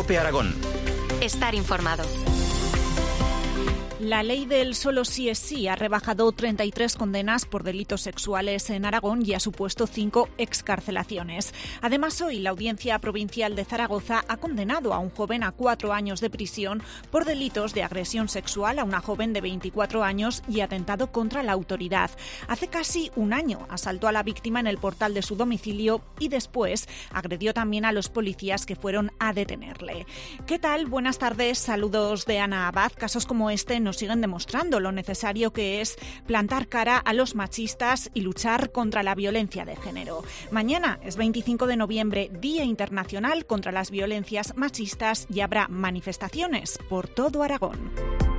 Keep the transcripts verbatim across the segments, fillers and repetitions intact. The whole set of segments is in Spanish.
COPE Aragón. Estar informado. La ley del solo sí es sí ha rebajado treinta y tres condenas por delitos sexuales en Aragón y ha supuesto cinco excarcelaciones. Además, hoy la Audiencia Provincial de Zaragoza ha condenado a un joven a cuatro años de prisión por delitos de agresión sexual a una joven de veinticuatro años y atentado contra la autoridad. Hace casi un año asaltó a la víctima en el portal de su domicilio y después agredió también a los policías que fueron a detenerle. ¿Qué tal? Buenas tardes, saludos de Ana Abad. Casos como este nos siguen demostrando lo necesario que es plantar cara a los machistas y luchar contra la violencia de género. Mañana es veinticinco de noviembre, Día Internacional contra las Violencias Machistas, y habrá manifestaciones por todo Aragón.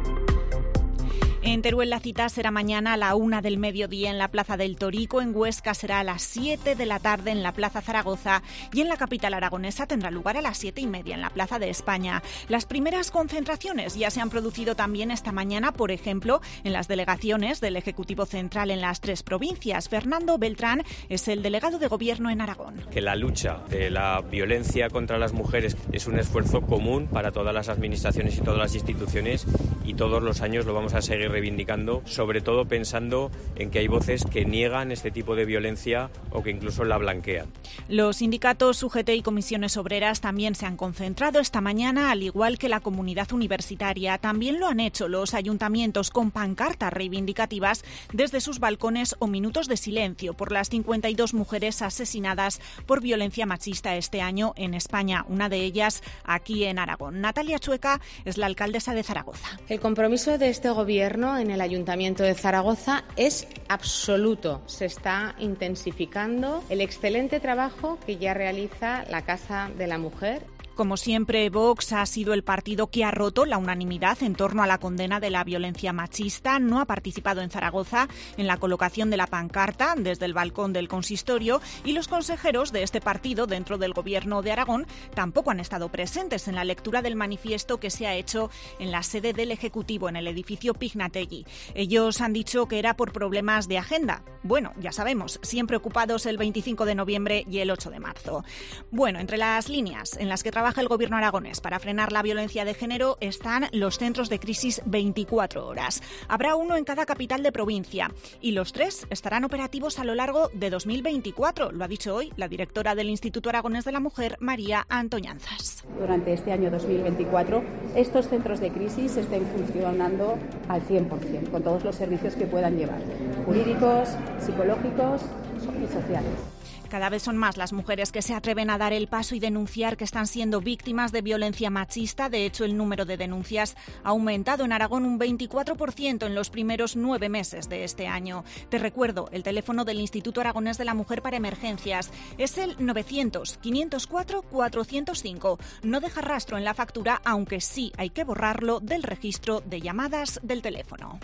En Teruel la cita será mañana a la una del mediodía en la Plaza del Torico, en Huesca será a las siete de la tarde en la Plaza Zaragoza y en la capital aragonesa tendrá lugar a las siete y media en la Plaza de España. Las primeras concentraciones ya se han producido también esta mañana, por ejemplo, en las delegaciones del Ejecutivo Central en las tres provincias. Fernando Beltrán es el delegado de Gobierno en Aragón. Que la lucha de la violencia contra las mujeres es un esfuerzo común para todas las administraciones y todas las instituciones, y todos los años lo vamos a seguir reivindicando, sobre todo pensando en que hay voces que niegan este tipo de violencia o que incluso la blanquean. Los sindicatos U G T y comisiones obreras también se han concentrado esta mañana, al igual que la comunidad universitaria. También lo han hecho los ayuntamientos con pancartas reivindicativas desde sus balcones o minutos de silencio por las cincuenta y dos mujeres asesinadas por violencia machista este año en España, una de ellas aquí en Aragón. Natalia Chueca es la alcaldesa de Zaragoza. El compromiso de este gobierno en el Ayuntamiento de Zaragoza es absoluto. Se está intensificando el excelente trabajo que ya realiza la Casa de la Mujer. Como siempre, Vox ha sido el partido que ha roto la unanimidad en torno a la condena de la violencia machista. No ha participado en Zaragoza en la colocación de la pancarta desde el balcón del consistorio, y los consejeros de este partido dentro del Gobierno de Aragón tampoco han estado presentes en la lectura del manifiesto que se ha hecho en la sede del Ejecutivo, en el edificio Pignategui. Ellos han dicho que era por problemas de agenda. Bueno, ya sabemos, siempre ocupados el veinticinco de noviembre y el ocho de marzo. Bueno, entre las líneas en las que trabaja el Gobierno aragonés para frenar la violencia de género están los centros de crisis veinticuatro horas. Habrá uno en cada capital de provincia y los tres estarán operativos a lo largo de dos mil veinticuatro. Lo ha dicho hoy la directora del Instituto Aragonés de la Mujer, María Antoñanzas. Durante este año dos mil veinticuatro, estos centros de crisis estén funcionando al cien por ciento, con todos los servicios que puedan llevar, jurídicos, psicológicos y sociales. Cada vez son más las mujeres que se atreven a dar el paso y denunciar que están siendo víctimas de violencia machista. De hecho, el número de denuncias ha aumentado en Aragón un veinticuatro por ciento en los primeros nueve meses de este año. Te recuerdo, el teléfono del Instituto Aragonés de la Mujer para emergencias es el novecientos, quinientos cuatro, cuatrocientos cinco. No deja rastro en la factura, aunque sí hay que borrarlo del registro de llamadas del teléfono.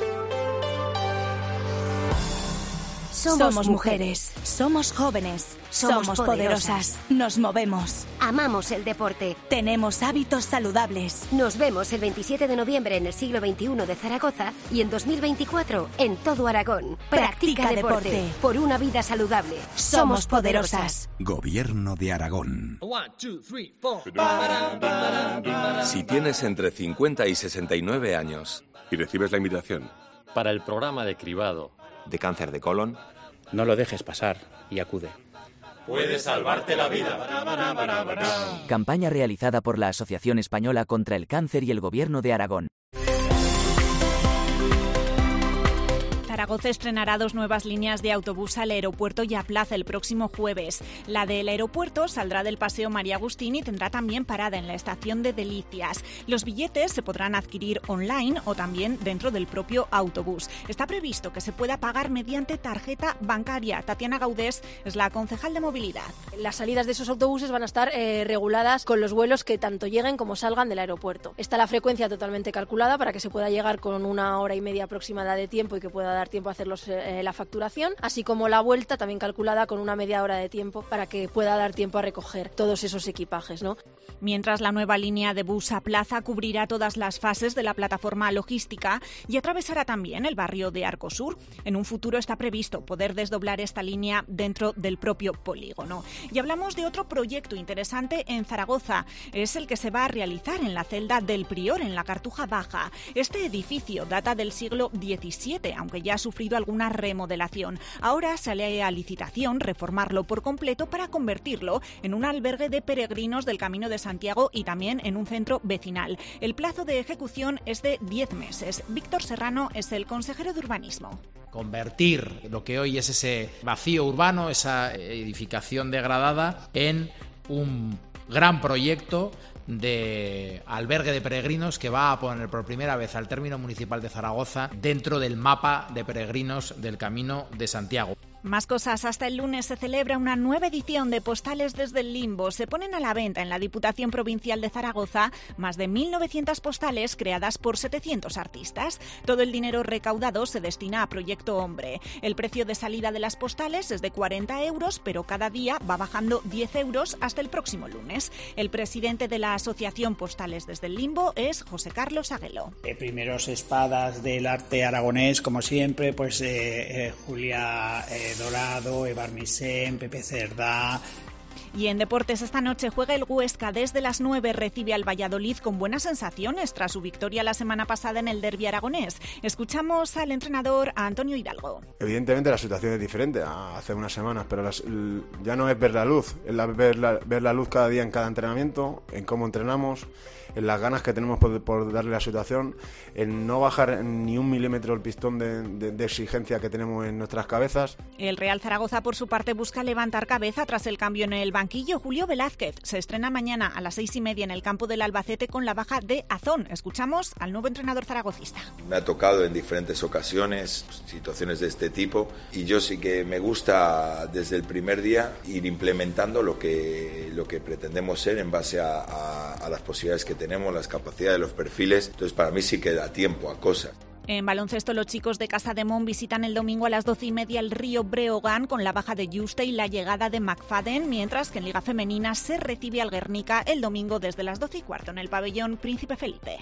Somos, somos mujeres, somos jóvenes, somos, somos poderosas, nos movemos, amamos el deporte, tenemos hábitos saludables. Nos vemos el veintisiete de noviembre en el siglo veintiuno de Zaragoza y en dos mil veinticuatro en todo Aragón. Practica, Practica deporte, deporte por una vida saludable. Somos poderosas. Gobierno de Aragón. One, two, three, four. Si tienes entre cincuenta y sesenta y nueve años y recibes la invitación para el programa de cribado de cáncer de colon, no lo dejes pasar y acude. Puede salvarte la vida. Campaña realizada por la Asociación Española contra el Cáncer y el Gobierno de Aragón. Zaragoza estrenará dos nuevas líneas de autobús al aeropuerto y a Plaza el próximo jueves. La del aeropuerto saldrá del Paseo María Agustín y tendrá también parada en la estación de Delicias. Los billetes se podrán adquirir online o también dentro del propio autobús. Está previsto que se pueda pagar mediante tarjeta bancaria. Tatiana Gaudés es la concejal de movilidad. Las salidas de esos autobuses van a estar eh, reguladas con los vuelos que tanto lleguen como salgan del aeropuerto. Está la frecuencia totalmente calculada para que se pueda llegar con una hora y media aproximada de tiempo y que pueda dar tiempo a hacer los, eh, la facturación, así como la vuelta también calculada con una media hora de tiempo para que pueda dar tiempo a recoger todos esos equipajes, ¿no? Mientras la nueva línea de bus a Plaza cubrirá todas las fases de la plataforma logística y atravesará también el barrio de Arcosur. En un futuro está previsto poder desdoblar esta línea dentro del propio polígono. Y hablamos de otro proyecto interesante en Zaragoza. Es el que se va a realizar en la celda del Prior, en la Cartuja Baja. Este edificio data del siglo diecisiete, aunque ya ha sufrido alguna remodelación. Ahora sale a licitación reformarlo por completo para convertirlo en un albergue de peregrinos del Camino de Santiago y también en un centro vecinal. El plazo de ejecución es de diez meses. Víctor Serrano es el consejero de Urbanismo. Convertir lo que hoy es ese vacío urbano, esa edificación degradada, en un gran proyecto de albergue de peregrinos que va a poner por primera vez al término municipal de Zaragoza dentro del mapa de peregrinos del Camino de Santiago. Más cosas. Hasta el lunes se celebra una nueva edición de Postales desde el Limbo. Se ponen a la venta en la Diputación Provincial de Zaragoza más de mil novecientas postales creadas por setecientos artistas. Todo el dinero recaudado se destina a Proyecto Hombre. El precio de salida de las postales es de cuarenta euros, pero cada día va bajando diez euros hasta el próximo lunes. El presidente de la Asociación Postales desde el Limbo es José Carlos Aguelo. Eh, primeros espadas del arte aragonés, como siempre, pues eh, eh, Julia eh, Dorado, Evar Misen, Pepe Cerdá. Y en deportes esta noche juega el Huesca. Desde las nueve recibe al Valladolid con buenas sensaciones tras su victoria la semana pasada en el derbi aragonés. Escuchamos al entrenador, a Antonio Hidalgo. Evidentemente la situación es diferente a hace unas semanas, pero las, ya no es ver la luz, es la, ver, la, ver la luz cada día en cada entrenamiento, en cómo entrenamos, en las ganas que tenemos por, por darle la situación, en no bajar ni un milímetro el pistón de, de, de exigencia que tenemos en nuestras cabezas. El Real Zaragoza, por su parte, busca levantar cabeza tras el cambio en el banquillo. Julio Velázquez se estrena mañana a las seis y media en el campo del Albacete con la baja de Azón. Escuchamos al nuevo entrenador zaragocista. Me ha tocado en diferentes ocasiones situaciones de este tipo y yo sí que me gusta desde el primer día ir implementando lo que, lo que pretendemos ser en base a, a, a las posibilidades que tenemos, las capacidades, los perfiles. Entonces para mí sí que da tiempo a cosas. En baloncesto, los chicos de Casademón visitan el domingo a las doce y media el Río Breogán con la baja de Juste y la llegada de McFadden, mientras que en Liga Femenina se recibe al Guernica el domingo desde las doce y cuarto en el pabellón Príncipe Felipe.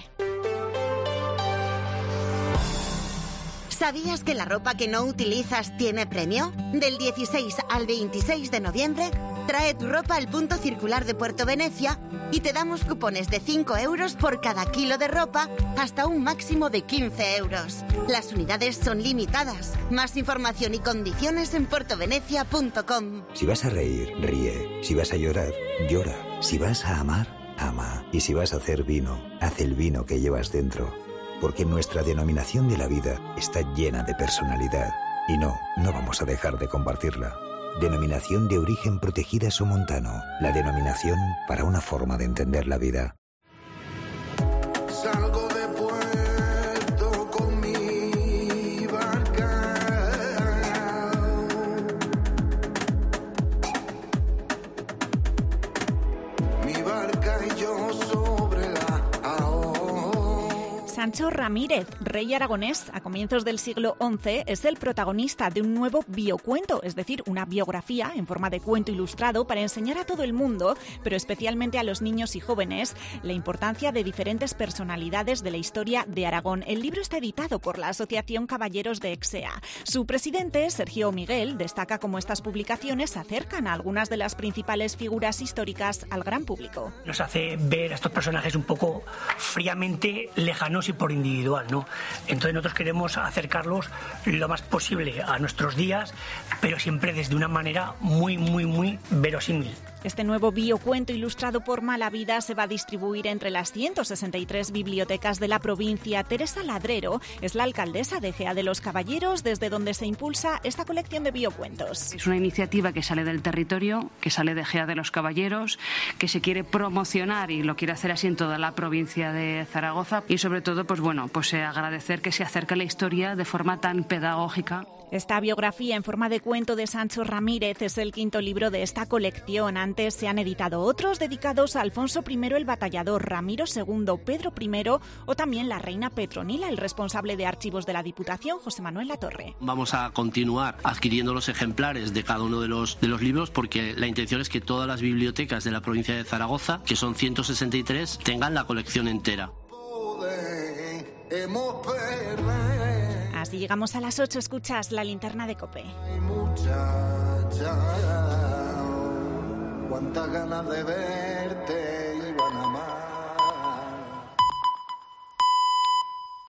¿Sabías que la ropa que no utilizas tiene premio? Del dieciséis al veintiséis de noviembre, trae tu ropa al punto circular de Puerto Venecia y te damos cupones de cinco euros por cada kilo de ropa hasta un máximo de quince euros. Las unidades son limitadas. Más información y condiciones en puertovenecia punto com. Si vas a reír, ríe. Si vas a llorar, llora. Si vas a amar, ama. Y si vas a hacer vino, haz el vino que llevas dentro. Porque nuestra denominación de la vida está llena de personalidad. Y no, no vamos a dejar de compartirla. Denominación de origen protegida somontano. La denominación para una forma de entender la vida. Salgo de puerto con mi barca. Mi barca y yo sobre la AO. Sancho Ramírez, rey aragonés a comienzos del siglo once, es el protagonista de un nuevo biocuento, es decir, una biografía en forma de cuento ilustrado para enseñar a todo el mundo, pero especialmente a los niños y jóvenes, la importancia de diferentes personalidades de la historia de Aragón. El libro está editado por la Asociación Caballeros de Exea. Su presidente, Sergio Miguel, destaca cómo estas publicaciones acercan a algunas de las principales figuras históricas al gran público. Nos hace ver a estos personajes un poco fríamente lejanos y por individual, ¿no? Entonces nosotros queremos acercarlos lo más posible a nuestros días, pero siempre desde una manera muy, muy, muy verosímil. Este nuevo biocuento ilustrado por Malavida se va a distribuir entre las ciento sesenta y tres bibliotecas de la provincia. Teresa Ladrero es la alcaldesa de Ejea de los Caballeros, desde donde se impulsa esta colección de biocuentos. Es una iniciativa que sale del territorio, que sale de Ejea de los Caballeros, que se quiere promocionar y lo quiere hacer así en toda la provincia de Zaragoza y sobre todo, pues bueno, pues eh, agradecer que se acerque la historia de forma tan pedagógica. Esta biografía en forma de cuento de Sancho Ramírez es el quinto libro de esta colección. Antes se han editado otros dedicados a Alfonso primero el Batallador, Ramiro segundo, Pedro primero o también la reina Petronila. El responsable de archivos de la Diputación, José Manuel Latorre. Vamos a continuar adquiriendo los ejemplares de cada uno de los, de los libros porque la intención es que todas las bibliotecas de la provincia de Zaragoza, que son ciento sesenta y tres, tengan la colección entera. Así llegamos a las ocho, escuchas la linterna de COPE. Cuántas ganas de verte.